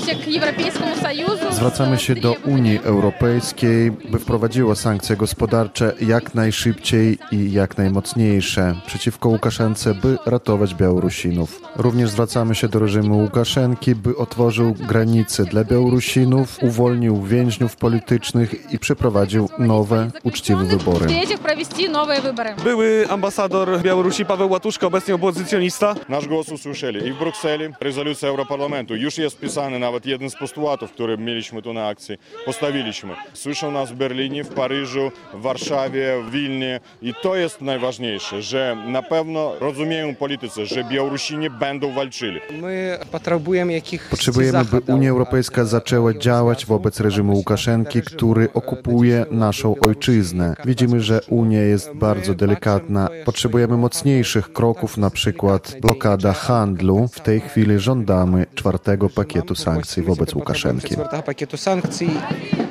Zwracamy się do Unii Europejskiej, by wprowadziła sankcje gospodarcze jak najszybciej i jak najmocniejsze przeciwko Łukaszence, by ratować Białorusinów. Również zwracamy się do reżimu Łukaszenki, by otworzył granice dla Białorusinów, uwolnił więźniów politycznych i przeprowadził nowe, uczciwe wybory. Były ambasador Białorusi Paweł Łatuszka, obecnie opozycjonista. Nasz głos usłyszeli i w Brukseli rezolucja Europarlamentu. Już jest wpisany nawet jeden z postulatów, który mieliśmy tu na akcji. Postawiliśmy. Słyszą nas w Berlinie, w Paryżu, w Warszawie, w Wilnie i to jest najważniejsze, że na pewno rozumieją politycy, że Białorusini będą walczyli. Potrzebujemy, by Unia Europejska zaczęła działać wobec reżimu Łukaszenki, który okupuje naszą ojczyznę. Widzimy, że Unia jest bardzo delikatna. Potrzebujemy mocniejszych kroków, na przykład blokada handlu. W tej chwili żądamy 4. pakietu sankcji wobec Łukaszenki.